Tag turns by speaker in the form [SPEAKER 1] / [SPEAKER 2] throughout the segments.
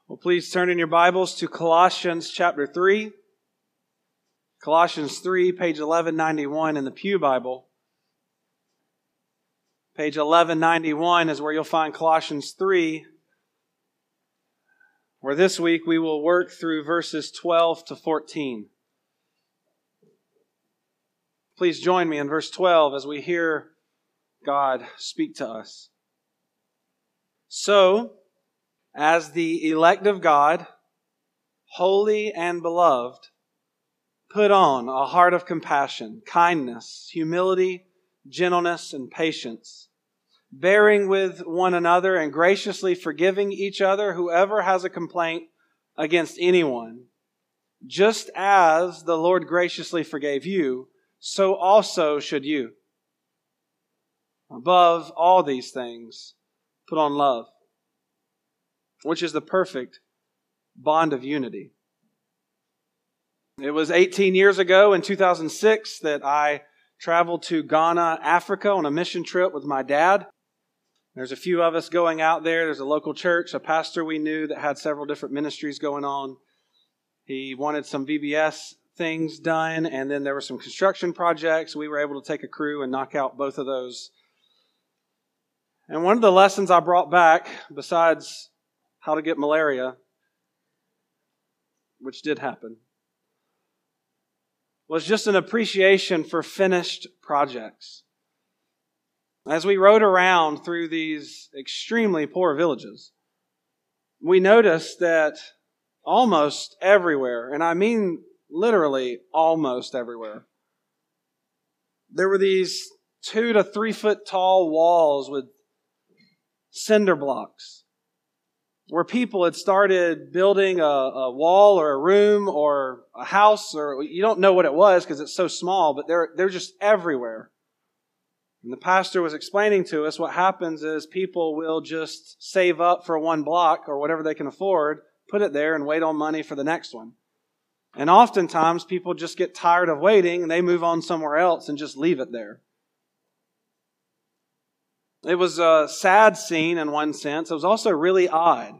[SPEAKER 1] Well, please turn in your Bibles to Colossians chapter 3. Colossians 3, page 1191 in the Pew Bible. Page 1191 is where you'll find Colossians 3, where this week we will work through verses 12 to 14. Please join me in verse 12 as we hear God speak to us. So, as the elect of God, holy and beloved, put on a heart of compassion, kindness, humility, gentleness, and patience, bearing with one another and graciously forgiving each other whoever has a complaint against anyone. Just as the Lord graciously forgave you, so also should you. Above all these things, put on love, which is the perfect bond of unity. It was 18 years ago in 2006 that I traveled to Ghana, Africa on a mission trip with my dad. There's a few of us going out there. There's a local church, a pastor we knew that had several different ministries going on. He wanted some VBS things done, and then there were some construction projects. We were able to take a crew and knock out both of those. And one of the lessons I brought back, besides how to get malaria, which did happen, was just an appreciation for finished projects. As we rode around through these extremely poor villages, we noticed that almost everywhere, and I mean literally almost everywhere, there were these 2 to 3 foot tall walls with cinder blocks, where people had started building a wall or a room or a house, or you don't know what it was because it's so small, but they're just everywhere. And the pastor was explaining to us what happens is people will just save up for one block or whatever they can afford, put it there and wait on money for the next one. And oftentimes people just get tired of waiting and they move on somewhere else and just leave it there. It was a sad scene in one sense. It was also really odd.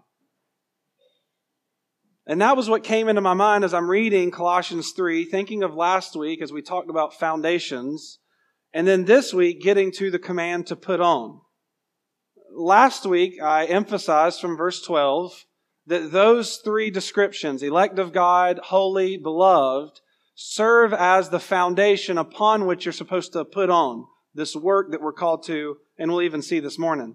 [SPEAKER 1] And that was what came into my mind as I'm reading Colossians 3, thinking of last week as we talked about foundations, and then this week getting to the command to put on. Last week I emphasized from verse 12 that those 3 descriptions, elect of God, holy, beloved, serve as the foundation upon which you're supposed to put on this work that we're called to, and we'll even see this morning.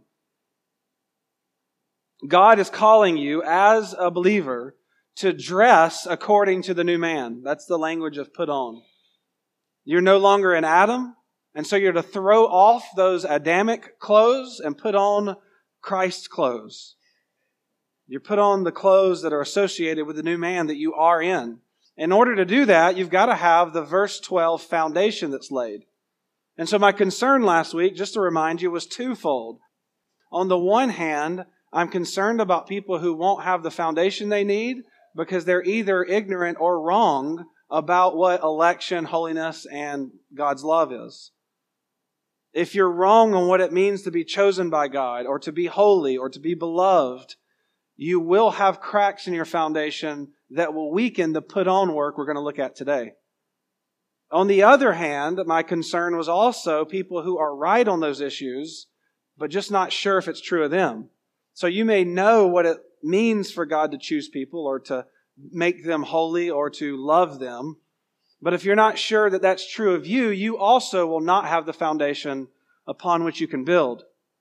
[SPEAKER 1] God is calling you as a believer to dress according to the new man. That's the language of put on. You're no longer an Adam, and so you're to throw off those Adamic clothes and put on Christ's clothes. You put on the clothes that are associated with the new man that you are in. In order to do that, you've got to have the verse 12 foundation that's laid. And so my concern last week, just to remind you, was twofold. On the one hand, I'm concerned about people who won't have the foundation they need because they're either ignorant or wrong about what election, holiness, and God's love is. If you're wrong on what it means to be chosen by God or to be holy or to be beloved, you will have cracks in your foundation that will weaken the put-on work we're going to look at today. On the other hand, my concern was also people who are right on those issues, but just not sure if it's true of them. So you may know what it means for God to choose people or to make them holy or to love them. But if you're not sure that that's true of you, you also will not have the foundation upon which you can build.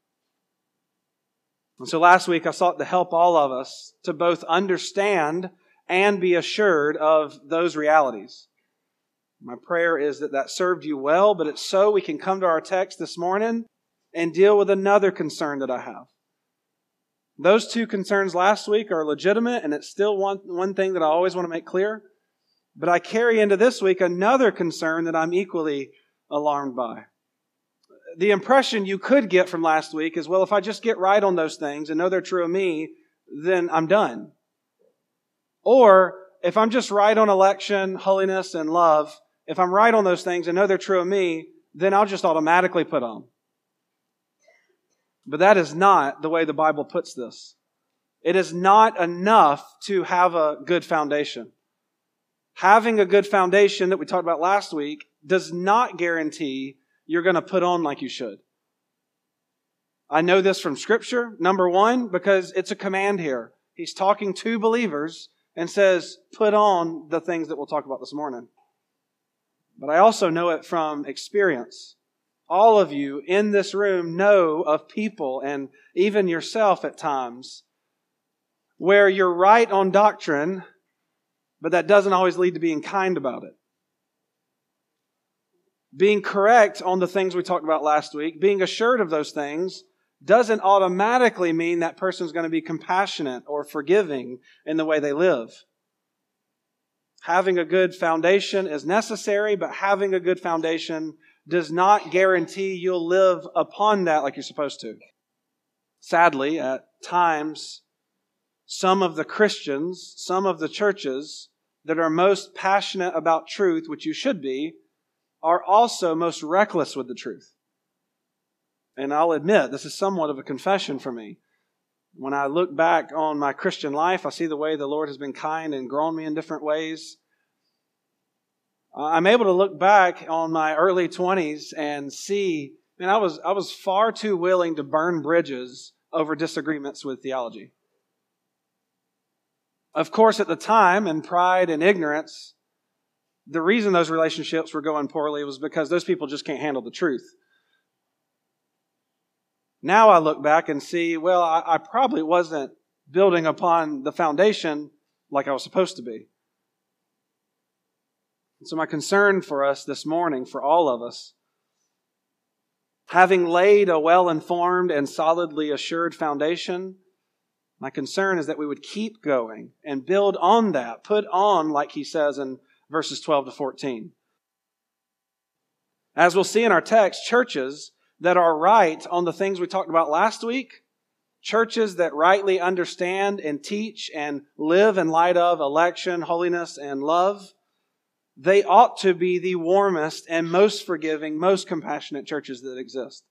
[SPEAKER 1] And so last week I sought to help all of us to both understand and be assured of those realities. My prayer is that that served you well, but it's so we can come to our text this morning and deal with another concern that I have. Those 2 concerns last week are legitimate, and it's still one thing that I always want to make clear. But I carry into this week another concern that I'm equally alarmed by. The impression you could get from last week is, well, if I just get right on those things and know they're true of me, then I'm done. Or if I'm just right on election, holiness, and love, if I'm right on those things and know they're true of me, then I'll just automatically put on. But that is not the way the Bible puts this. It is not enough to have a good foundation. Having a good foundation that we talked about last week does not guarantee you're going to put on like you should. I know this from Scripture, number one, because it's a command here. He's talking to believers and says, put on the things that we'll talk about this morning. But I also know it from experience. All of you in this room know of people, and even yourself at times, where you're right on doctrine, but that doesn't always lead to being kind about it. Being correct on the things we talked about last week, being assured of those things, doesn't automatically mean that person's going to be compassionate or forgiving in the way they live. Having a good foundation is necessary, but having a good foundation does not guarantee you'll live upon that like you're supposed to. Sadly, at times, some of the Christians, some of the churches that are most passionate about truth, which you should be, are also most reckless with the truth. And I'll admit, this is somewhat of a confession for me. When I look back on my Christian life, I see the way the Lord has been kind and grown me in different ways. I'm able to look back on my early 20s and see, man, I was far too willing to burn bridges over disagreements with theology. Of course, at the time, in pride and ignorance, the reason those relationships were going poorly was because those people just can't handle the truth. Now I look back and see, well, I probably wasn't building upon the foundation like I was supposed to be. And so my concern for us this morning, for all of us, having laid a well-informed and solidly assured foundation, my concern is that we would keep going and build on that, put on, like he says in verses 12 to 14. As we'll see in our text, churches that are right on the things we talked about last week, churches that rightly understand and teach and live in light of election, holiness, and love, they ought to be the warmest and most forgiving, most compassionate churches that exist.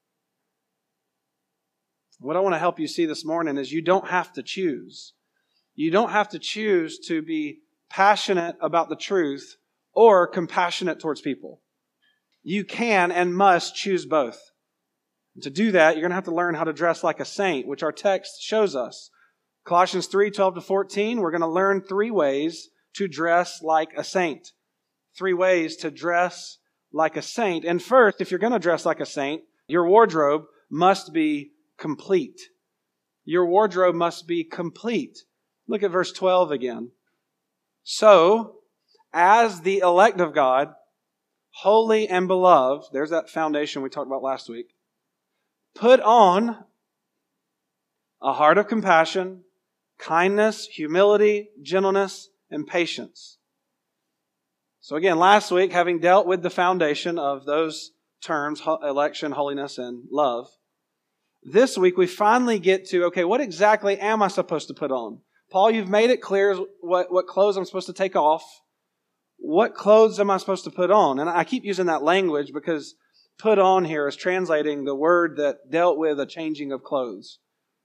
[SPEAKER 1] What I want to help you see this morning is you don't have to choose. You don't have to choose to be passionate about the truth or compassionate towards people. You can and must choose both. And to do that, you're going to have to learn how to dress like a saint, which our text shows us. Colossians 3, 12 to 14, we're going to learn 3 ways to dress like a saint. 3 ways to dress like a saint. And first, if you're going to dress like a saint, your wardrobe must be complete. Your wardrobe must be complete. Look at verse 12 again. So, as the elect of God, holy and beloved, there's that foundation we talked about last week, put on a heart of compassion, kindness, humility, gentleness, and patience. So again, last week, having dealt with the foundation of those terms, election, holiness, and love, this week we finally get to, okay, what exactly am I supposed to put on? Paul, you've made it clear what clothes I'm supposed to take off. What clothes am I supposed to put on? And I keep using that language because put on here is translating the word that dealt with a changing of clothes.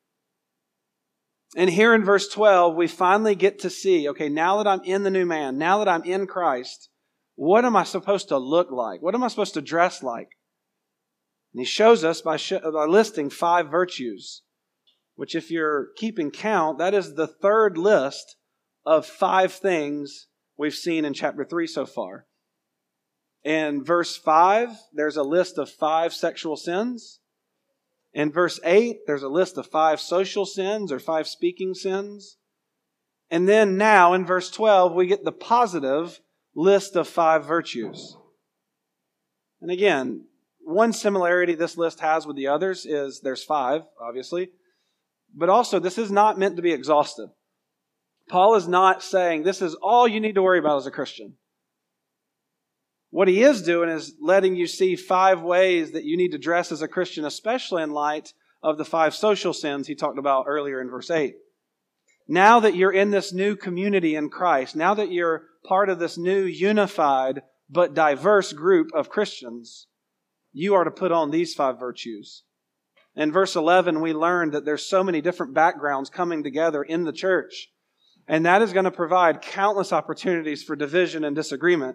[SPEAKER 1] And here in verse 12, we finally get to see, okay, now that I'm in the new man, now that I'm in Christ, what am I supposed to look like? What am I supposed to dress like? And he shows us by listing 5 virtues, which if you're keeping count, that is the 3rd list of 5 things we've seen in chapter 3 so far. In verse 5, there's a list of 5 sexual sins. In verse 8, there's a list of 5 social sins or 5 speaking sins. And then now in verse 12, we get the positive list of 5 virtues. And again, one similarity this list has with the others is there's 5, obviously. But also, this is not meant to be exhaustive. Paul is not saying this is all you need to worry about as a Christian. What he is doing is letting you see 5 ways that you need to dress as a Christian, especially in light of the 5 social sins he talked about earlier in verse 8. Now that you're in this new community in Christ, now that you're part of this new unified but diverse group of Christians, you are to put on these 5 virtues. In verse 11, we learned that there's so many different backgrounds coming together in the church. And that is going to provide countless opportunities for division and disagreement.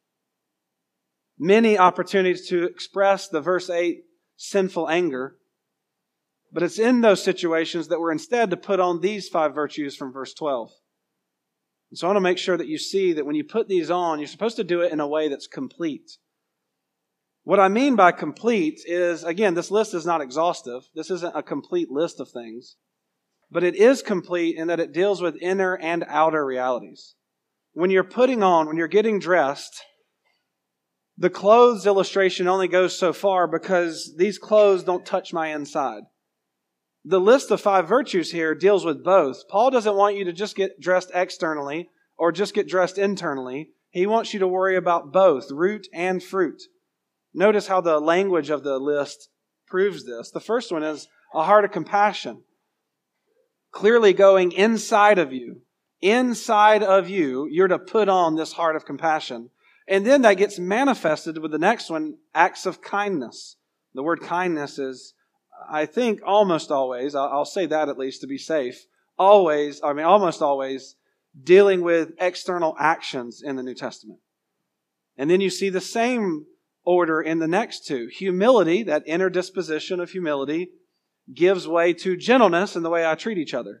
[SPEAKER 1] Many opportunities to express the verse 8 sinful anger. But it's in those situations that we're instead to put on these 5 virtues from verse 12. And so I want to make sure that you see that when you put these on, you're supposed to do it in a way that's complete. What I mean by complete is, again, this list is not exhaustive. This isn't a complete list of things. But it is complete in that it deals with inner and outer realities. When you're putting on, when you're getting dressed, the clothes illustration only goes so far because these clothes don't touch my inside. The list of 5 virtues here deals with both. Paul doesn't want you to just get dressed externally or just get dressed internally. He wants you to worry about both, root and fruit. Notice how the language of the list proves this. The first one is a heart of compassion. Clearly going inside of you. Inside of you, you're to put on this heart of compassion. And then that gets manifested with the next one, acts of kindness. The word kindness is, I think, almost always, I'll say that at least to be safe, almost always dealing with external actions in the New Testament. And then you see the same order in the next 2. Humility, that inner disposition of humility, gives way to gentleness in the way I treat each other.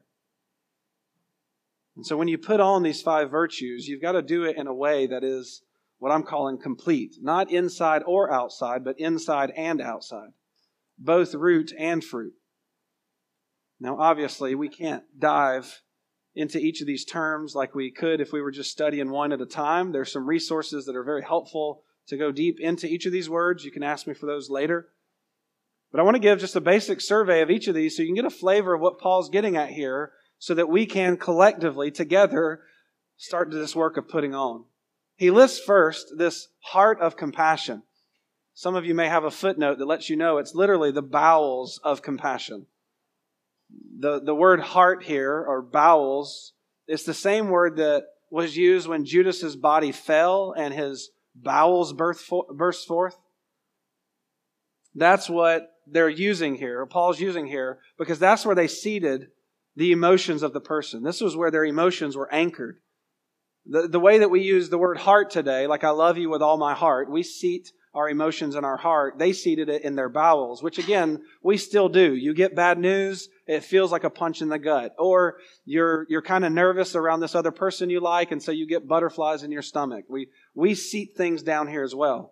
[SPEAKER 1] And so when you put on these 5 virtues, you've got to do it in a way that is what I'm calling complete. Not inside or outside, but inside and outside. Both root and fruit. Now, obviously, we can't dive into each of these terms like we could if we were just studying one at a time. There's some resources that are very helpful to go deep into each of these words. You can ask me for those later. But I want to give just a basic survey of each of these so you can get a flavor of what Paul's getting at here so that we can collectively, together, start this work of putting on. He lists first this heart of compassion. Some of you may have a footnote that lets you know it's literally the bowels of compassion. The word heart here, or bowels, is the same word that was used when Judas's body fell and his bowels burst forth. That's what they're using here, or Paul's using here, because that's where they seated the emotions of the person. This was where their emotions were anchored. The way that we use the word heart today, like I love you with all my heart, we seat our emotions in our heart. They seated it in their bowels, which again, we still do. You get bad news, it feels like a punch in the gut. Or you're kind of nervous around this other person you like, and so you get butterflies in your stomach. We seat things down here as well.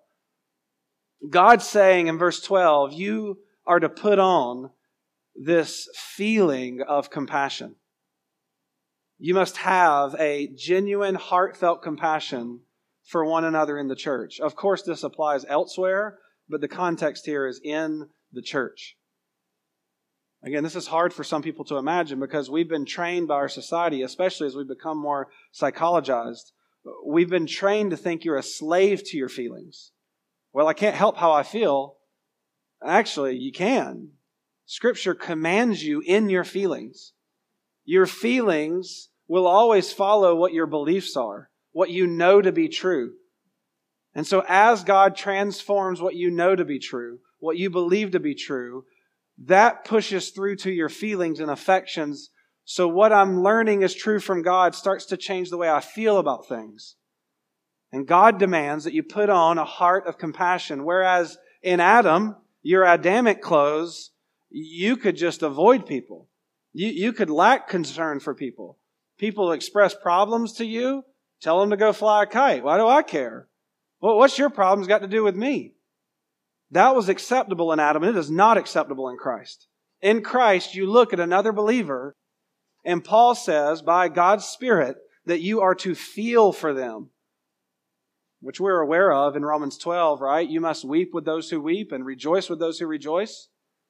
[SPEAKER 1] God's saying in verse 12, you are to put on this feeling of compassion. You must have a genuine, heartfelt compassion for one another in the church. Of course, this applies elsewhere, but the context here is in the church. Again, this is hard for some people to imagine because we've been trained by our society, especially as we become more psychologized. We've been trained to think you're a slave to your feelings. Well, I can't help how I feel. Actually, you can. Scripture commands you in your feelings. Your feelings will always follow what your beliefs are, what you know to be true. And so as God transforms what you know to be true, what you believe to be true, that pushes through to your feelings and affections. So what I'm learning is true from God starts to change the way I feel about things. And God demands that you put on a heart of compassion. Whereas in Adam, your Adamic clothes, you could just avoid people. You could lack concern for people. People express problems to you, tell them to go fly a kite. Why do I care? Well, what's your problems got to do with me? That was acceptable in Adam, and it is not acceptable in Christ. In Christ, you look at another believer, and Paul says, by God's Spirit, that you are to feel for them, which we're aware of in Romans 12, right? You must weep with those who weep and rejoice with those who rejoice.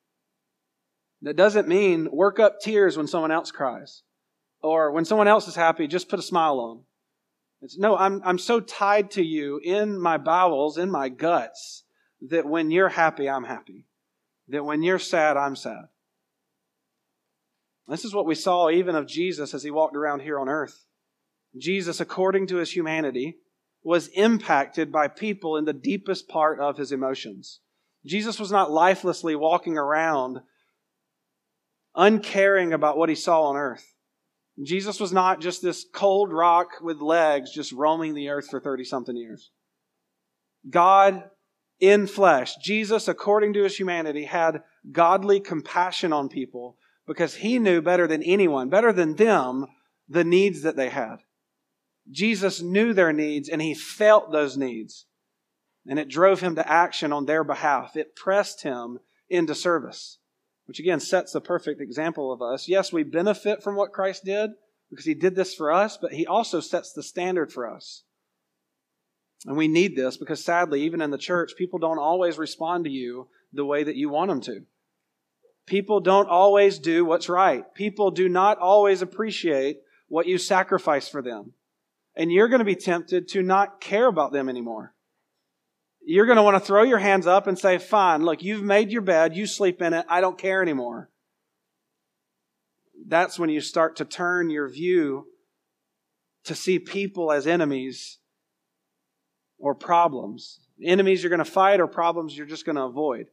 [SPEAKER 1] That doesn't mean work up tears when someone else cries. Or when someone else is happy, just put a smile on. No, I'm so tied to you in my bowels, in my guts, that when you're happy, I'm happy. That when you're sad, I'm sad. This is what we saw even of Jesus as he walked around here on earth. Jesus, according to his humanity, was impacted by people in the deepest part of his emotions. Jesus was not lifelessly walking around uncaring about what he saw on earth. Jesus was not just this cold rock with legs just roaming the earth for 30-something years. God in flesh, Jesus, according to his humanity, had godly compassion on people because he knew better than anyone, better than them, the needs that they had. Jesus knew their needs and he felt those needs. And it drove him to action on their behalf. It pressed him into service, which again sets the perfect example of us. Yes, we benefit from what Christ did because he did this for us, but he also sets the standard for us. And we need this because sadly, even in the church, people don't always respond to you the way that you want them to. People don't always do what's right. People do not always appreciate what you sacrifice for them. And you're going to be tempted to not care about them anymore. You're going to want to throw your hands up and say, fine, look, you've made your bed, you sleep in it, I don't care anymore. That's when you start to turn your view to see people as enemies or problems. Enemies you're going to fight or problems you're just going to avoid.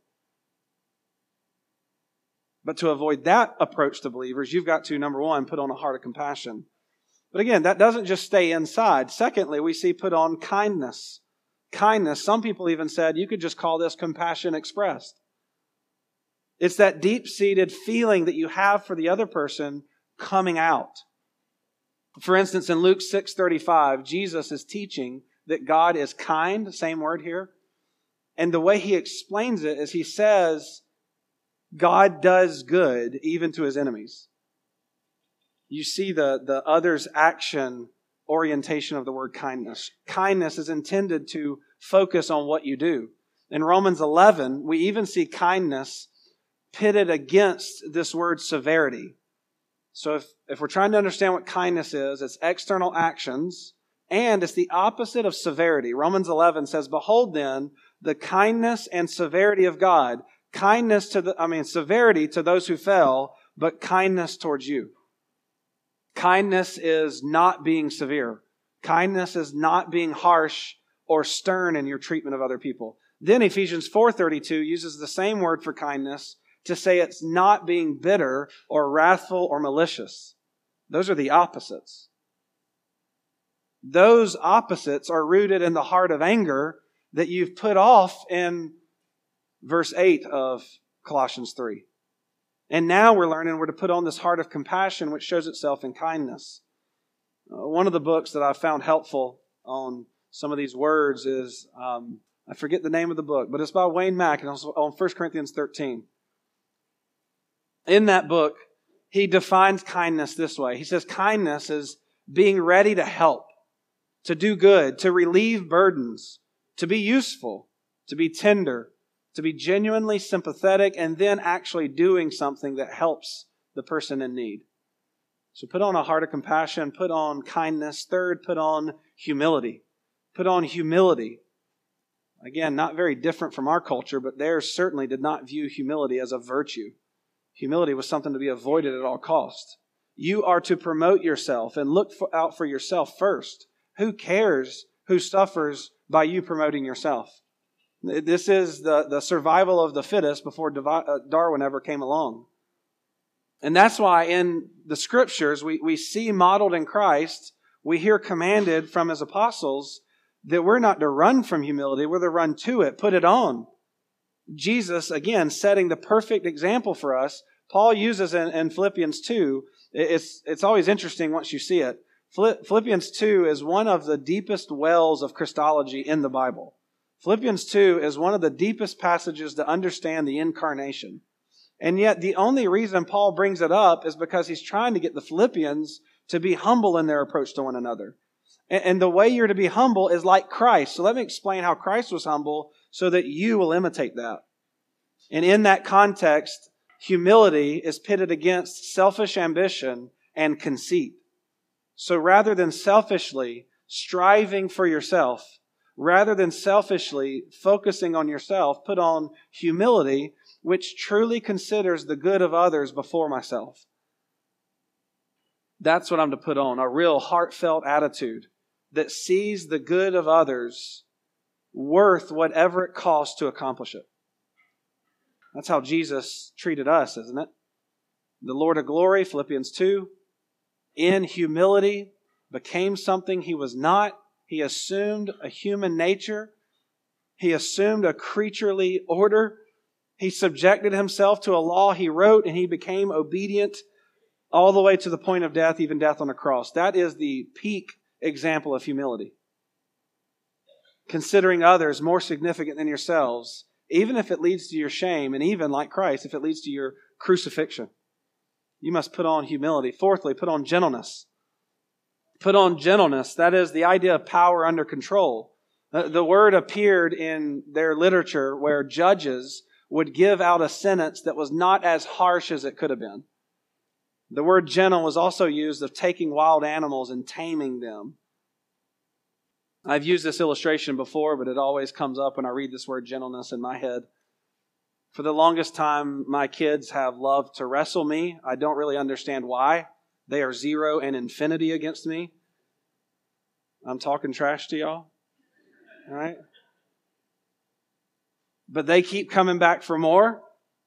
[SPEAKER 1] But to avoid that approach to believers, you've got to, number one, put on a heart of compassion. But again, that doesn't just stay inside. Secondly, we see put on kindness. Kindness, some people even said you could just call this compassion expressed. It's that deep-seated feeling that you have for the other person coming out. For instance, in Luke 6:35, Jesus is teaching that God is kind, same word here. And the way he explains it is he says, God does good even to his enemies. You see the other's action orientation of the word kindness. Kindness is intended to focus on what you do. In Romans 11, we even see kindness pitted against this word severity. So if we're trying to understand what kindness is, it's external actions, and it's the opposite of severity. Romans 11 says, behold then, the kindness and severity of God. Severity to those who fell, but kindness towards you. Kindness is not being severe. Kindness is not being harsh or stern in your treatment of other people. Then Ephesians 4:32 uses the same word for kindness to say it's not being bitter or wrathful or malicious. Those are the opposites. Those opposites are rooted in the heart of anger that you've put off in verse 8 of Colossians 3. And now we're learning we're to put on this heart of compassion, which shows itself in kindness. One of the books that I found helpful on some of these words is, I forget the name of the book, but it's by Wayne Mack, and it's on 1 Corinthians 13. In that book, he defines kindness this way. He says kindness is being ready to help, to do good, to relieve burdens, to be useful, to be tender, to be genuinely sympathetic, and then actually doing something that helps the person in need. So put on a heart of compassion, put on kindness. Third, put on humility. Put on humility. Again, not very different from our culture, but theirs certainly did not view humility as a virtue. Humility was something to be avoided at all costs. You are to promote yourself and look out for yourself first. Who cares who suffers by you promoting yourself? This is the survival of the fittest before Darwin ever came along. And that's why in the Scriptures we see modeled in Christ, we hear commanded from his apostles that we're not to run from humility, we're to run to it, put it on. Jesus, again, setting the perfect example for us. Paul uses in Philippians 2, it's always interesting once you see it. Philippians 2 is one of the deepest wells of Christology in the Bible. Philippians 2 is one of the deepest passages to understand the incarnation. And yet the only reason Paul brings it up is because he's trying to get the Philippians to be humble in their approach to one another. And the way you're to be humble is like Christ. So let me explain how Christ was humble so that you will imitate that. And in that context, humility is pitted against selfish ambition and conceit. So rather than selfishly striving for yourself, rather than selfishly focusing on yourself, put on humility, which truly considers the good of others before myself. That's what I'm to put on, a real heartfelt attitude that sees the good of others worth whatever it costs to accomplish it. That's how Jesus treated us, isn't it? the Lord of glory, Philippians 2, in humility became something he was not. He assumed a human nature. He assumed a creaturely order. He subjected himself to a law he wrote, and he became obedient all the way to the point of death, even death on a cross. That is the peak example of humility. Considering others more significant than yourselves, even if it leads to your shame, and even, like Christ, if it leads to your crucifixion. You must put on humility. Fourthly, put on gentleness. Put on gentleness. That is the idea of power under control. The word appeared in their literature where judges would give out a sentence that was not as harsh as it could have been. The word gentle was also used of taking wild animals and taming them. I've used this illustration before, but it always comes up when I read this word gentleness in my head. For the longest time, my kids have loved to wrestle me. I don't really understand why. They are 0 and infinity against me. I'm talking trash to y'all. All right? But they keep coming back for more.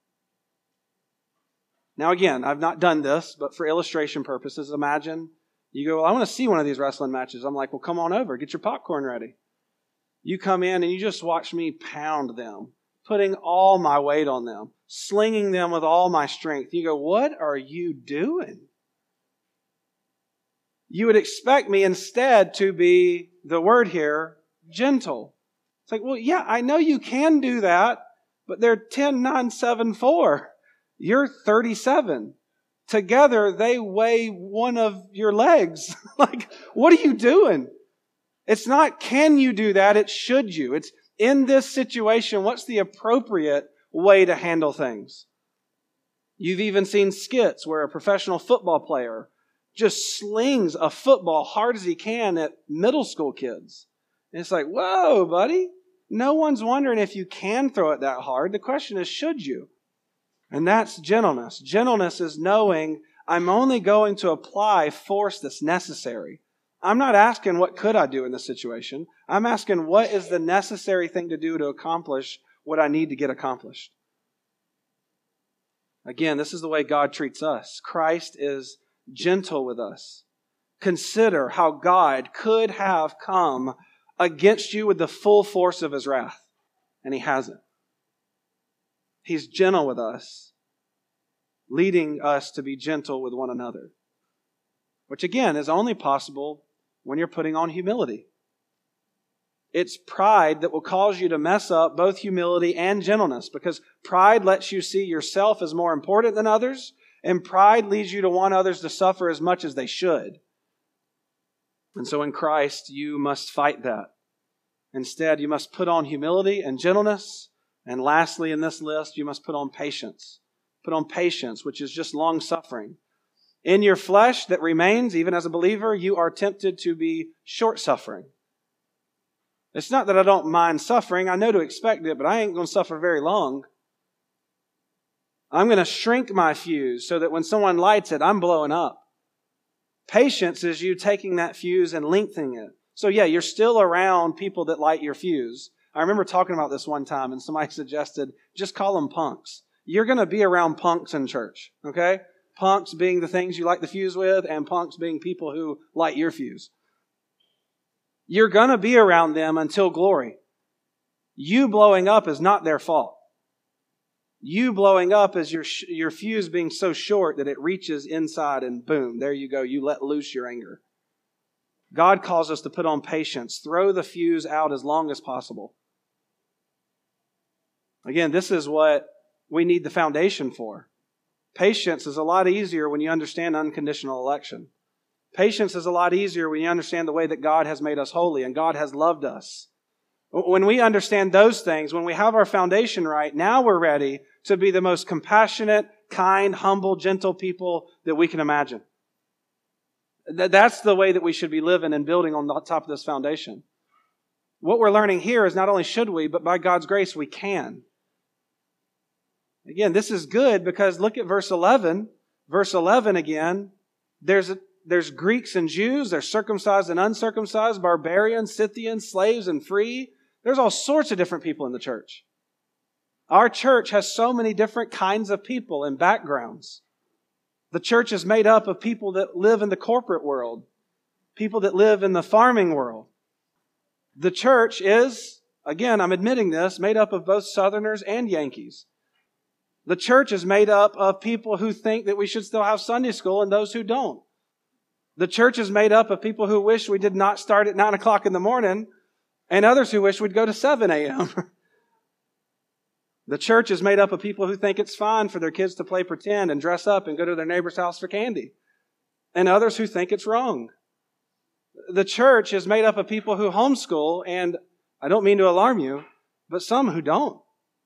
[SPEAKER 1] Now again, I've not done this, but for illustration purposes, imagine you go, well, I want to see one of these wrestling matches. I'm like, well, come on over. Get your popcorn ready. You come in and you just watch me pound them, putting all my weight on them, slinging them with all my strength. You go, what are you doing? You would expect me instead to be, the word here, gentle. It's like, well, yeah, I know you can do that, but they're 10, 9, 7, 4. You're 37. Together, they weigh one of your legs. Like, what are you doing? It's not, can you do that? It's should you. It's in this situation, what's the appropriate way to handle things? You've even seen skits where a professional football player just slings a football hard as he can at middle school kids. And it's like, whoa, buddy. No one's wondering if you can throw it that hard. The question is, should you? And that's gentleness. Gentleness is knowing I'm only going to apply force that's necessary. I'm not asking what could I do in this situation. I'm asking what is the necessary thing to do to accomplish what I need to get accomplished. Again, this is the way God treats us. Christ is gentle with us. Consider how God could have come against you with the full force of His wrath, and He hasn't. He's gentle with us, leading us to be gentle with one another, which again is only possible when you're putting on humility. It's pride that will cause you to mess up both humility and gentleness, because pride lets you see yourself as more important than others, and pride leads you to want others to suffer as much as they should. And so in Christ, you must fight that. Instead, you must put on humility and gentleness. And lastly, in this list, you must put on patience. Put on patience, which is just long-suffering. In your flesh that remains, even as a believer, you are tempted to be short-suffering. It's not that I don't mind suffering. I know to expect it, but I ain't going to suffer very long. I'm going to shrink my fuse so that when someone lights it, I'm blowing up. Patience is you taking that fuse and lengthening it. So yeah, you're still around people that light your fuse. I remember talking about this one time and somebody suggested, just call them punks. You're going to be around punks in church, okay? Punks being the things you light the fuse with, and punks being people who light your fuse. You're going to be around them until glory. You blowing up is not their fault. You blowing up is your fuse being so short that it reaches inside and boom, there you go. You let loose your anger. God calls us to put on patience. Throw the fuse out as long as possible. Again, this is what we need the foundation for. Patience is a lot easier when you understand unconditional election. Patience is a lot easier when you understand the way that God has made us holy and God has loved us. When we understand those things, when we have our foundation right, now we're ready to be the most compassionate, kind, humble, gentle people that we can imagine. That's the way that we should be living and building on the top of this foundation. What we're learning here is not only should we, but by God's grace we can. Again, this is good because look at verse 11. Verse 11 again, there's Greeks and Jews, there's circumcised and uncircumcised, barbarians, Scythians, slaves and free. There's all sorts of different people in the church. Our church has so many different kinds of people and backgrounds. The church is made up of people that live in the corporate world, people that live in the farming world. The church is, again, I'm admitting this, made up of both Southerners and Yankees. The church is made up of people who think that we should still have Sunday school and those who don't. The church is made up of people who wish we did not start at 9 o'clock in the morning and others who wish we'd go to 7 a.m. The church is made up of people who think it's fine for their kids to play pretend and dress up and go to their neighbor's house for candy, and others who think it's wrong. The church is made up of people who homeschool, and I don't mean to alarm you, but some who don't.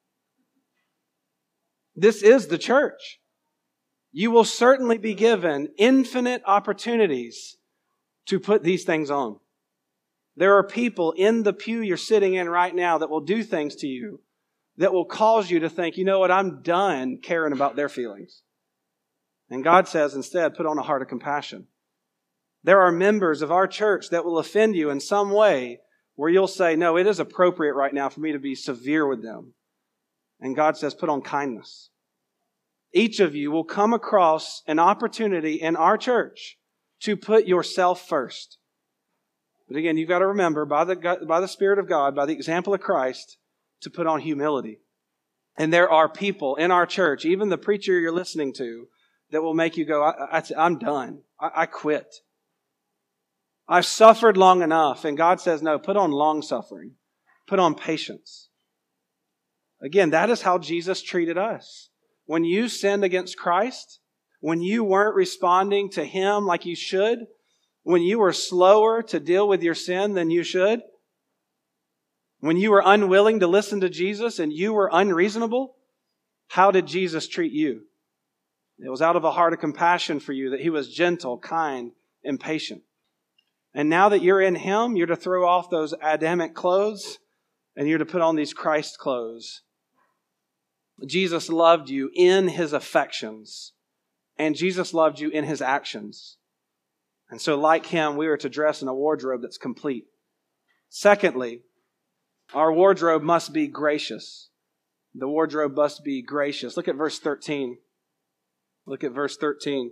[SPEAKER 1] This is the church. You will certainly be given infinite opportunities to put these things on. There are people in the pew you're sitting in right now that will do things to you that will cause you to think, you know what, I'm done caring about their feelings. And God says instead, put on a heart of compassion. There are members of our church that will offend you in some way where you'll say, no, it is appropriate right now for me to be severe with them. And God says, put on kindness. Each of you will come across an opportunity in our church to put yourself first. But again, you've got to remember, by the Spirit of God, by the example of Christ, to put on humility. And there are people in our church, even the preacher you're listening to, that will make you go, I'm done. I quit. I've suffered long enough. And God says, no, put on long suffering. Put on patience. Again, that is how Jesus treated us. When you sinned against Christ, when you weren't responding to Him like you should, when you were slower to deal with your sin than you should, when you were unwilling to listen to Jesus and you were unreasonable, how did Jesus treat you? It was out of a heart of compassion for you that He was gentle, kind, and patient. And now that you're in Him, you're to throw off those Adamic clothes and you're to put on these Christ clothes. Jesus loved you in His affections, and Jesus loved you in His actions. And so like Him, we are to dress in a wardrobe that's complete. Secondly, our wardrobe must be gracious. The wardrobe must be gracious. Look at verse 13. Look at verse 13.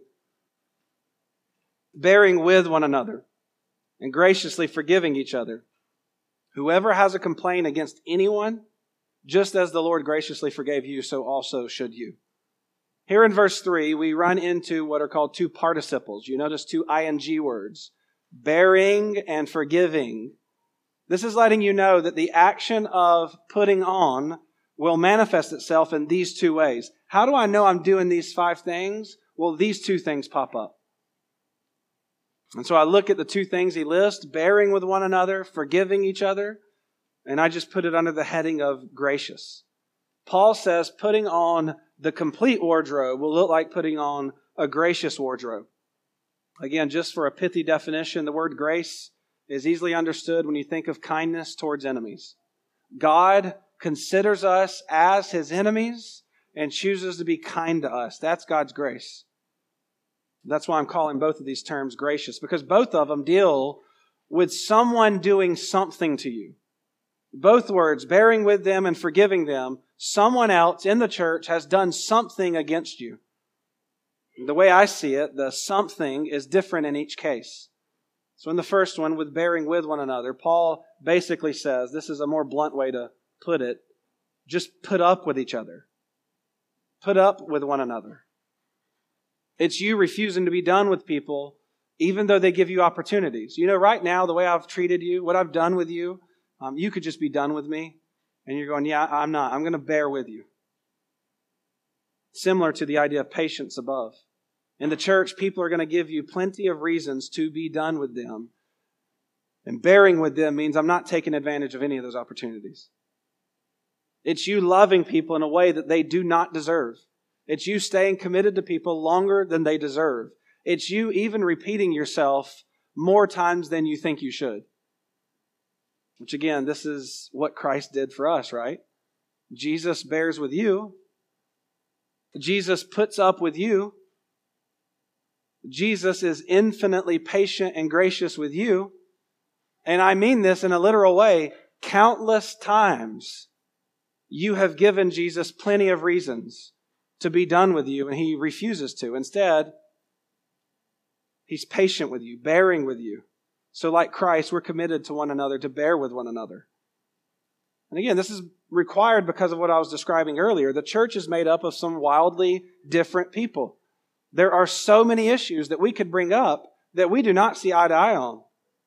[SPEAKER 1] Bearing with one another and graciously forgiving each other. Whoever has a complaint against anyone, just as the Lord graciously forgave you, so also should you. Here in verse 3, we run into what are called two participles. You notice two ing words. Bearing and forgiving. This is letting you know that the action of putting on will manifest itself in these two ways. How do I know I'm doing these 5 things? Well, these 2 things pop up. And so I look at the 2 things he lists, bearing with one another, forgiving each other, and I just put it under the heading of gracious. Paul says putting on the complete wardrobe will look like putting on a gracious wardrobe. Again, just for a pithy definition, the word grace is easily understood when you think of kindness towards enemies. God considers us as His enemies and chooses to be kind to us. That's God's grace. That's why I'm calling both of these terms gracious, because both of them deal with someone doing something to you. Both words, bearing with them and forgiving them, someone else in the church has done something against you. The way I see it, the something is different in each case. So in the first one, with bearing with one another, Paul basically says, this is a more blunt way to put it, just put up with each other. Put up with one another. It's you refusing to be done with people, even though they give you opportunities. You know, right now, the way I've treated you, what I've done with you, you could just be done with me. And you're going, yeah, I'm not. I'm going to bear with you. Similar to the idea of patience above. In the church, people are going to give you plenty of reasons to be done with them. And bearing with them means I'm not taking advantage of any of those opportunities. It's you loving people in a way that they do not deserve. It's you staying committed to people longer than they deserve. It's you even repeating yourself more times than you think you should. Which again, this is what Christ did for us, right? Jesus bears with you. Jesus puts up with you. Jesus is infinitely patient and gracious with you. And I mean this in a literal way. Countless times you have given Jesus plenty of reasons to be done with you, and He refuses to. Instead, He's patient with you, bearing with you. So like Christ, we're committed to one another to bear with one another. And again, this is required because of what I was describing earlier. The church is made up of some wildly different people. There are so many issues that we could bring up that we do not see eye to eye on.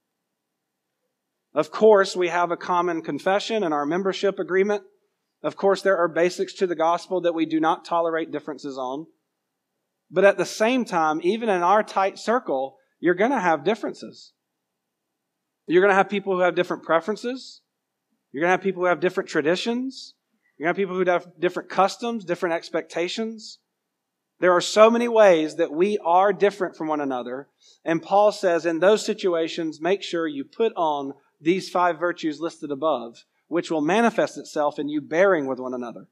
[SPEAKER 1] Of course, we have a common confession and our membership agreement. Of course, there are basics to the gospel that we do not tolerate differences on. But at the same time, even in our tight circle, you're going to have differences. You're going to have people who have different preferences. You're going to have people who have different traditions. You're going to have people who have different customs, different expectations. There are so many ways that we are different from one another. And Paul says in those situations, make sure you put on these 5 virtues listed above, which will manifest itself in you bearing with one another.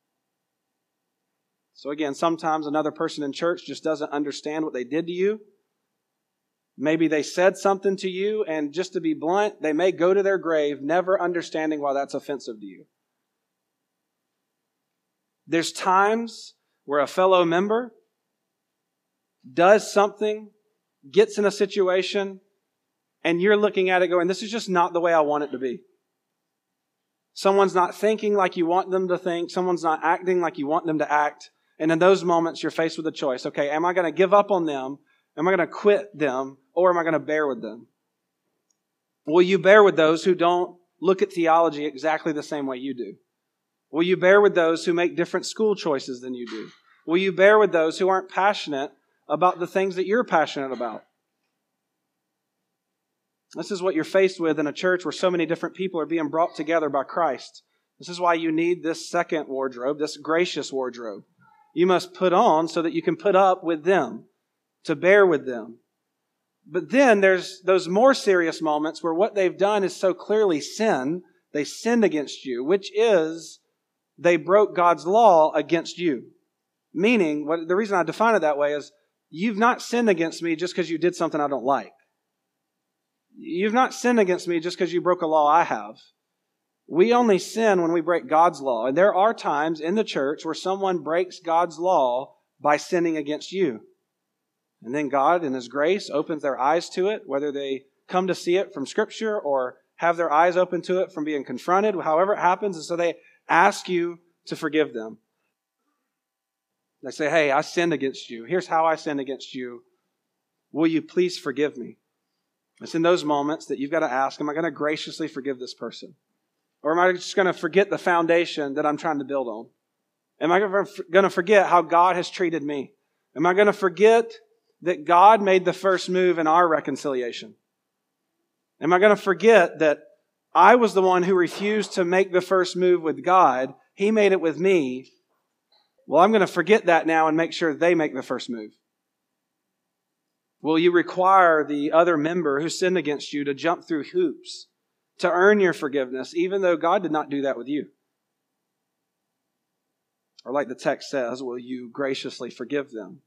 [SPEAKER 1] So again, sometimes another person in church just doesn't understand what they did to you. Maybe they said something to you, and just to be blunt, they may go to their grave never understanding why that's offensive to you. There's times where a fellow member does something, gets in a situation, and you're looking at it going, this is just not the way I want it to be. Someone's not thinking like you want them to think. Someone's not acting like you want them to act. And in those moments, you're faced with a choice. Okay, am I going to give up on them? Am I going to quit them? Or am I going to bear with them? Will you bear with those who don't look at theology exactly the same way you do? Will you bear with those who make different school choices than you do? Will you bear with those who aren't passionate about the things that you're passionate about? This is what you're faced with in a church where so many different people are being brought together by Christ. This is why you need this second wardrobe, this gracious wardrobe. You must put on so that you can put up with them, to bear with them. But then there's those more serious moments where what they've done is so clearly sin. They sinned against you, which is they broke God's law against you. Meaning, the reason I define it that way is you've not sinned against me just because you did something I don't like. You've not sinned against me just because you broke a law I have. We only sin when we break God's law. And there are times in the church where someone breaks God's law by sinning against you. And then God, in His grace, opens their eyes to it, whether they come to see it from Scripture or have their eyes open to it from being confronted, however it happens. And so they ask you to forgive them. They say, hey, I sinned against you. Here's how I sinned against you. Will you please forgive me? It's in those moments that you've got to ask, am I going to graciously forgive this person? Or am I just going to forget the foundation that I'm trying to build on? Am I going to forget how God has treated me? Am I going to forget that God made the first move in our reconciliation? Am I going to forget that I was the one who refused to make the first move with God? He made it with me. Well, I'm going to forget that now and make sure they make the first move. Will you require the other member who sinned against you to jump through hoops to earn your forgiveness, even though God did not do that with you? Or like the text says, will you graciously forgive them?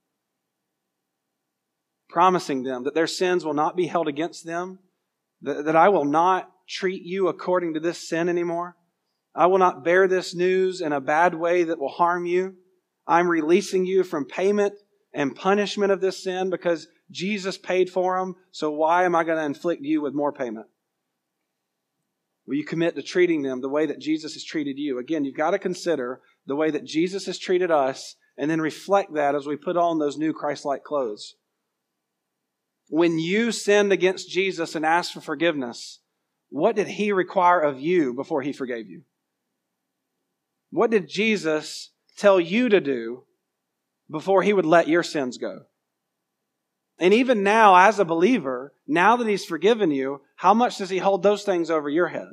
[SPEAKER 1] Promising them that their sins will not be held against them, that I will not treat you according to this sin anymore. I will not bear this news in a bad way that will harm you. I'm releasing you from payment and punishment of this sin because Jesus paid for them, so why am I going to inflict you with more payment? Will you commit to treating them the way that Jesus has treated you? Again, you've got to consider the way that Jesus has treated us and then reflect that as we put on those new Christ-like clothes. When you sinned against Jesus and asked for forgiveness, what did He require of you before He forgave you? What did Jesus tell you to do before He would let your sins go? And even now, as a believer, now that He's forgiven you, how much does He hold those things over your head?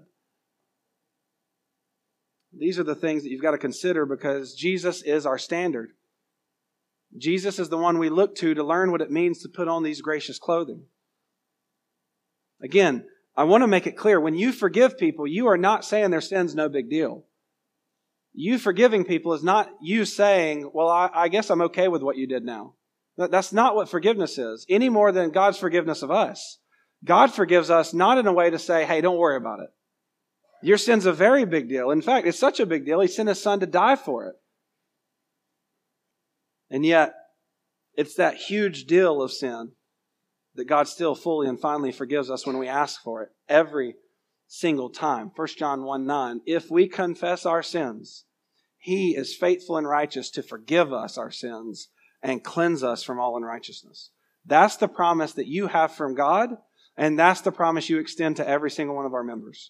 [SPEAKER 1] These are the things that you've got to consider because Jesus is our standard. Jesus is the one we look to learn what it means to put on these gracious clothing. Again, I want to make it clear, when you forgive people, you are not saying their sin's no big deal. You forgiving people is not you saying, well, I guess I'm okay with what you did now. That's not what forgiveness is, any more than God's forgiveness of us. God forgives us not in a way to say, hey, don't worry about it. Your sin's a very big deal. In fact, it's such a big deal, He sent His Son to die for it. And yet, it's that huge deal of sin that God still fully and finally forgives us when we ask for it every single time. 1 John 1:9, if we confess our sins, He is faithful and righteous to forgive us our sins and cleanse us from all unrighteousness. That's the promise that you have from God, and that's the promise you extend to every single one of our members.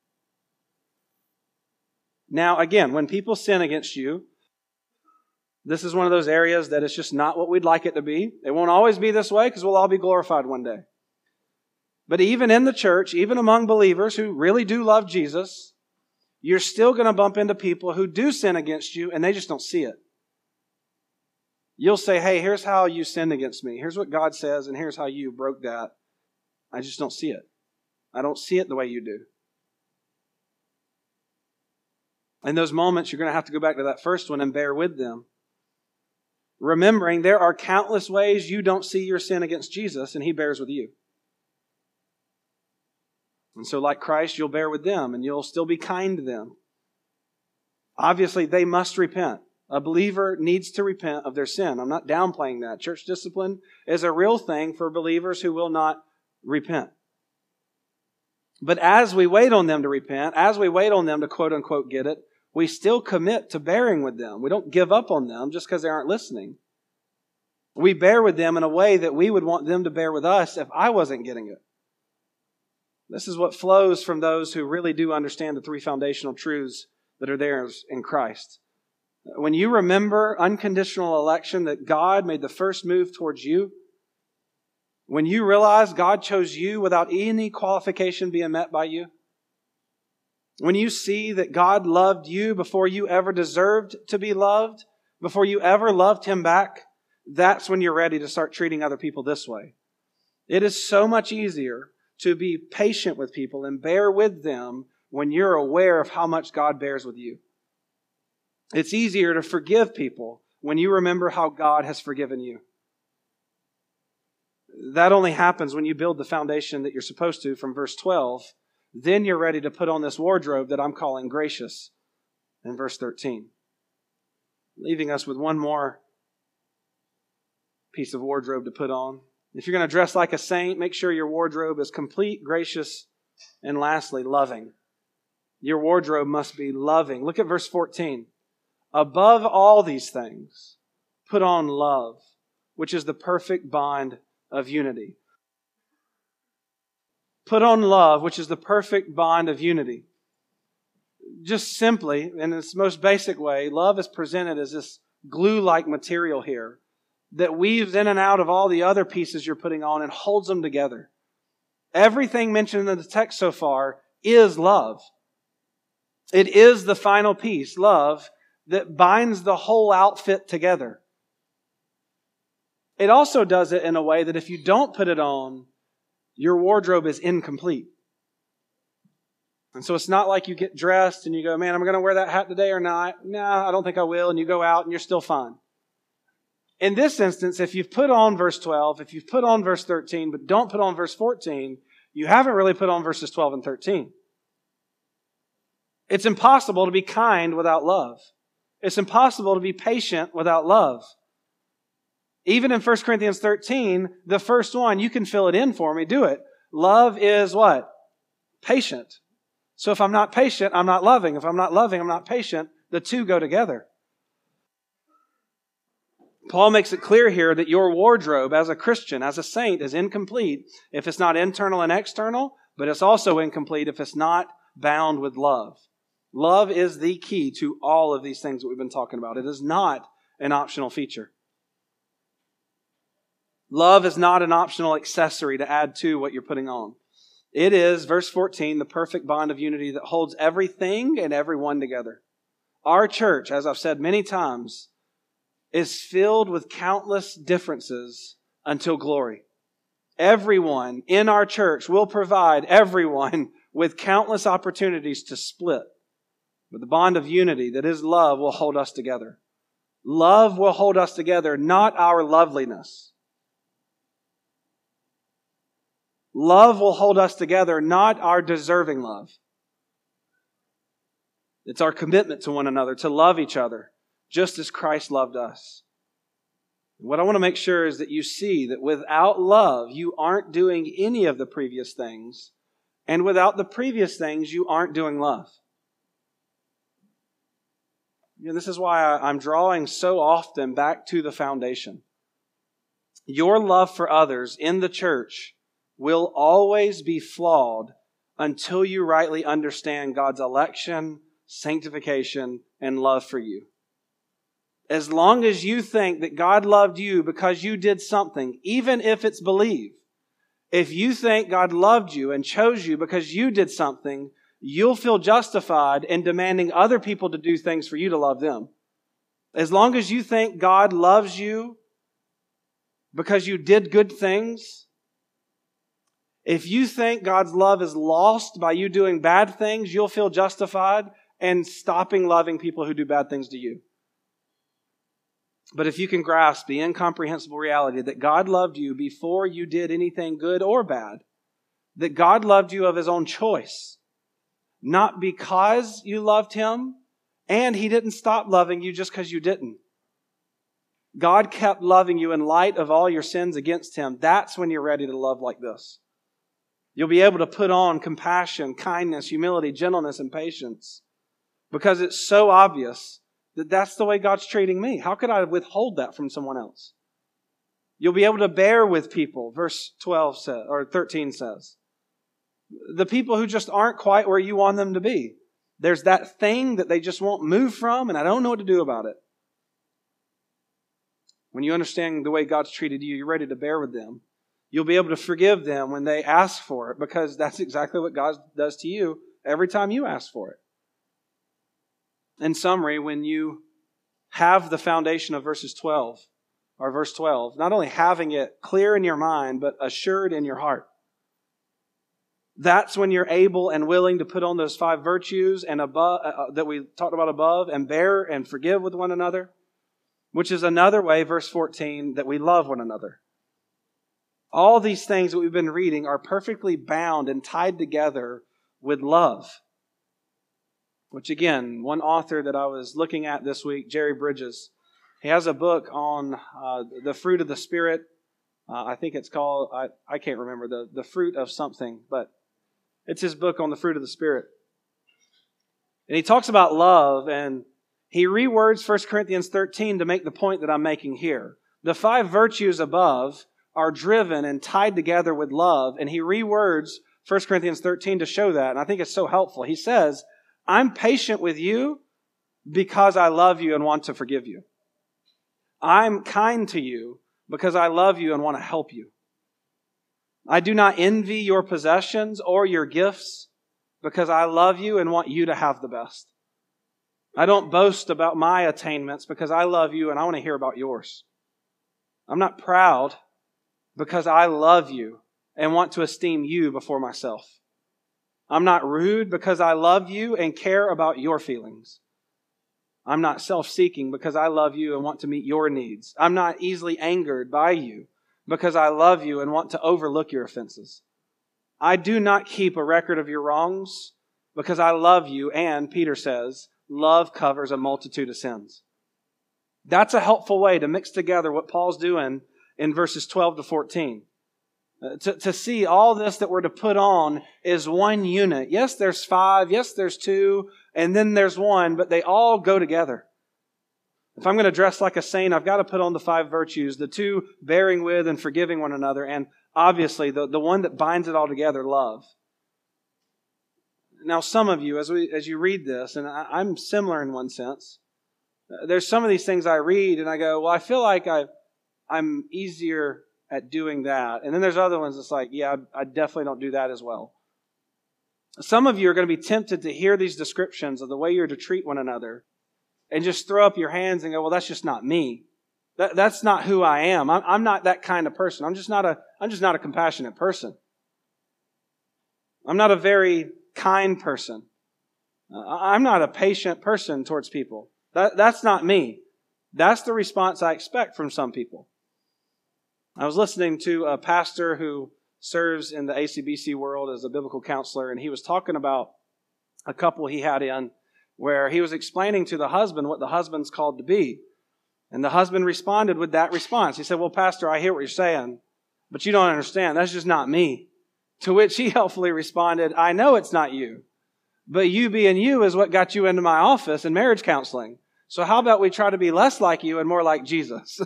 [SPEAKER 1] Now, again, when people sin against you, this is one of those areas that it's just not what we'd like it to be. It won't always be this way because we'll all be glorified one day. But even in the church, even among believers who really do love Jesus, you're still going to bump into people who do sin against you and they just don't see it. You'll say, hey, here's how you sinned against me. Here's what God says, and here's how you broke that. I just don't see it. I don't see it the way you do. In those moments, you're going to have to go back to that first one and bear with them. Remembering there are countless ways you don't see your sin against Jesus, and He bears with you. And so like Christ, you'll bear with them, and you'll still be kind to them. Obviously, they must repent. A believer needs to repent of their sin. I'm not downplaying that. Church discipline is a real thing for believers who will not repent. But as we wait on them to repent, as we wait on them to quote unquote get it, we still commit to bearing with them. We don't give up on them just because they aren't listening. We bear with them in a way that we would want them to bear with us if I wasn't getting it. This is what flows from those who really do understand the three foundational truths that are there in Christ. When you remember unconditional election, that God made the first move towards you, when you realize God chose you without any qualification being met by you, when you see that God loved you before you ever deserved to be loved, before you ever loved Him back, that's when you're ready to start treating other people this way. It is so much easier to be patient with people and bear with them when you're aware of how much God bears with you. It's easier to forgive people when you remember how God has forgiven you. That only happens when you build the foundation that you're supposed to from verse 12. Then you're ready to put on this wardrobe that I'm calling gracious in verse 13. Leaving us with one more piece of wardrobe to put on. If you're going to dress like a saint, make sure your wardrobe is complete, gracious, and lastly, loving. Your wardrobe must be loving. Look at verse 14. Above all these things, put on love, which is the perfect bond of unity. Put on love, which is the perfect bond of unity. Just simply, in its most basic way, love is presented as this glue-like material here that weaves in and out of all the other pieces you're putting on and holds them together. Everything mentioned in the text so far is love. It is the final piece, love, that binds the whole outfit together. It also does it in a way that if you don't put it on, your wardrobe is incomplete. And so it's not like you get dressed and you go, man, I'm going to wear that hat today or not. No, I don't think I will. And you go out and you're still fine. In this instance, if you've put on verse 12, if you've put on verse 13, but don't put on verse 14, you haven't really put on verses 12 and 13. It's impossible to be kind without love. It's impossible to be patient without love. Even in 1 Corinthians 13, the first one, you can fill it in for me, do it. Love is what? Patient. So if I'm not patient, I'm not loving. If I'm not loving, I'm not patient. The two go together. Paul makes it clear here that your wardrobe as a Christian, as a saint, is incomplete if it's not internal and external, but it's also incomplete if it's not bound with love. Love is the key to all of these things that we've been talking about. It is not an optional feature. Love is not an optional accessory to add to what you're putting on. It is, verse 14, the perfect bond of unity that holds everything and everyone together. Our church, as I've said many times, is filled with countless differences until glory. Everyone in our church will provide everyone with countless opportunities to split. But the bond of unity that is love will hold us together. Love will hold us together, not our loveliness. Love will hold us together, not our deserving love. It's our commitment to one another, to love each other, just as Christ loved us. What I want to make sure is that you see that without love, you aren't doing any of the previous things. And without the previous things, you aren't doing love. This is why I'm drawing so often back to the foundation. Your love for others in the church will always be flawed until you rightly understand God's election, sanctification, and love for you. As long as you think that God loved you because you did something, even if it's believed, if you think God loved you and chose you because you did something, you'll feel justified in demanding other people to do things for you to love them. As long as you think God loves you because you did good things, if you think God's love is lost by you doing bad things, you'll feel justified in stopping loving people who do bad things to you. But if you can grasp the incomprehensible reality that God loved you before you did anything good or bad, that God loved you of His own choice, not because you loved Him, and He didn't stop loving you just because you didn't. God kept loving you in light of all your sins against Him. That's when you're ready to love like this. You'll be able to put on compassion, kindness, humility, gentleness, and patience because it's so obvious that that's the way God's treating me. How could I withhold that from someone else? You'll be able to bear with people, verse 12 says, or 13 says. The people who just aren't quite where you want them to be. There's that thing that they just won't move from, and I don't know what to do about it. When you understand the way God's treated you, you're ready to bear with them. You'll be able to forgive them when they ask for it, because that's exactly what God does to you every time you ask for it. In summary, when you have the foundation of verse 12, not only having it clear in your mind, but assured in your heart, that's when you're able and willing to put on those 5 virtues and above that we talked about above, and bear and forgive with one another, which is another way, verse 14, that we love one another. All these things that we've been reading are perfectly bound and tied together with love. Which again, one author that I was looking at this week, Jerry Bridges, he has a book on the fruit of the Spirit. I think it's called, I can't remember, the fruit of something, but it's his book on the fruit of the Spirit. And he talks about love, and he rewords 1 Corinthians 13 to make the point that I'm making here. The 5 virtues above are driven and tied together with love, and he rewords 1 Corinthians 13 to show that, and I think it's so helpful. He says, I'm patient with you because I love you and want to forgive you. I'm kind to you because I love you and want to help you. I do not envy your possessions or your gifts because I love you and want you to have the best. I don't boast about my attainments because I love you and I want to hear about yours. I'm not proud because I love you and want to esteem you before myself. I'm not rude because I love you and care about your feelings. I'm not self-seeking because I love you and want to meet your needs. I'm not easily angered by you because I love you and want to overlook your offenses. I do not keep a record of your wrongs because I love you, and, Peter says, love covers a multitude of sins. That's a helpful way to mix together what Paul's doing in verses 12 to 14. To see all this that we're to put on is one unit. Yes, there's 5. Yes, there's 2. And then there's 1, but they all go together. If I'm going to dress like a saint, I've got to put on the 5 virtues, the 2 bearing with and forgiving one another, and obviously the one that binds it all together, love. Now, some of you, as you read this, and I'm similar in one sense, there's some of these things I read and I go, well, I feel like I'm easier at doing that. And then there's other ones that's like, yeah, I definitely don't do that as well. Some of you are going to be tempted to hear these descriptions of the way you're to treat one another and just throw up your hands and go, well, that's just not me. That's not who I am. I'm not that kind of person. I'm just not a compassionate person. I'm not a very kind person. I'm not a patient person towards people. That's not me. That's the response I expect from some people. I was listening to a pastor who serves in the ACBC world as a biblical counselor, and he was talking about a couple he had in where he was explaining to the husband what the husband's called to be. And the husband responded with that response. He said, well, Pastor, I hear what you're saying, but you don't understand. That's just not me. To which he helpfully responded, I know it's not you, but you being you is what got you into my office in marriage counseling. So how about we try to be less like you and more like Jesus?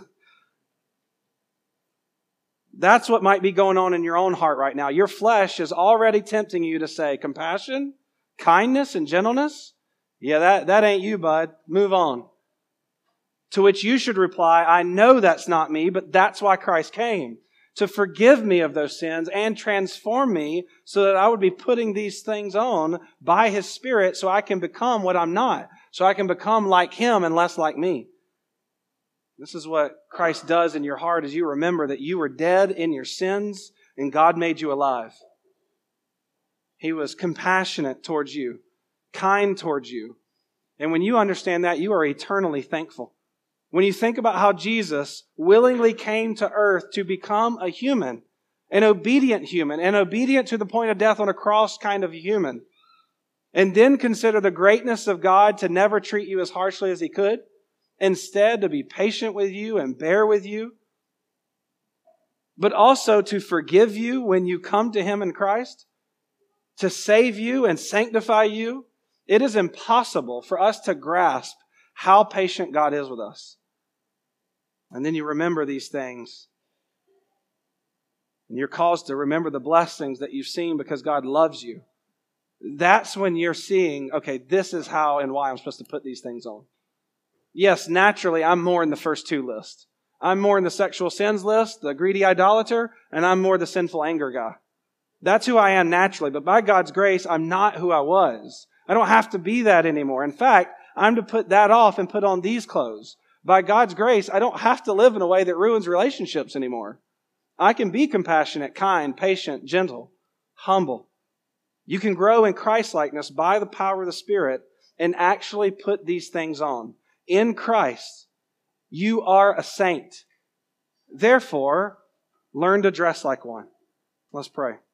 [SPEAKER 1] That's what might be going on in your own heart right now. Your flesh is already tempting you to say compassion, kindness, and gentleness. Yeah, that ain't you, bud. Move on. To which you should reply, I know that's not me, but that's why Christ came, to forgive me of those sins and transform me so that I would be putting these things on by His Spirit so I can become what I'm not, so I can become like Him and less like me. This is what Christ does in your heart as you remember that you were dead in your sins and God made you alive. He was compassionate towards you, kind towards you. And when you understand that, you are eternally thankful. When you think about how Jesus willingly came to earth to become a human, an obedient to the point of death on a cross kind of human, and then consider the greatness of God to never treat you as harshly as He could, instead to be patient with you and bear with you, but also to forgive you when you come to Him in Christ, to save you and sanctify you, it is impossible for us to grasp how patient God is with us. And then you remember these things. And you're caused to remember the blessings that you've seen because God loves you. That's when you're seeing, okay, this is how and why I'm supposed to put these things on. Yes, naturally, I'm more in the first two lists. I'm more in the sexual sins list, the greedy idolater, and I'm more the sinful anger guy. That's who I am naturally. But by God's grace, I'm not who I was. I don't have to be that anymore. In fact, I'm to put that off and put on these clothes. By God's grace, I don't have to live in a way that ruins relationships anymore. I can be compassionate, kind, patient, gentle, humble. You can grow in Christ-likeness by the power of the Spirit and actually put these things on. In Christ, you are a saint. Therefore, learn to dress like one. Let's pray.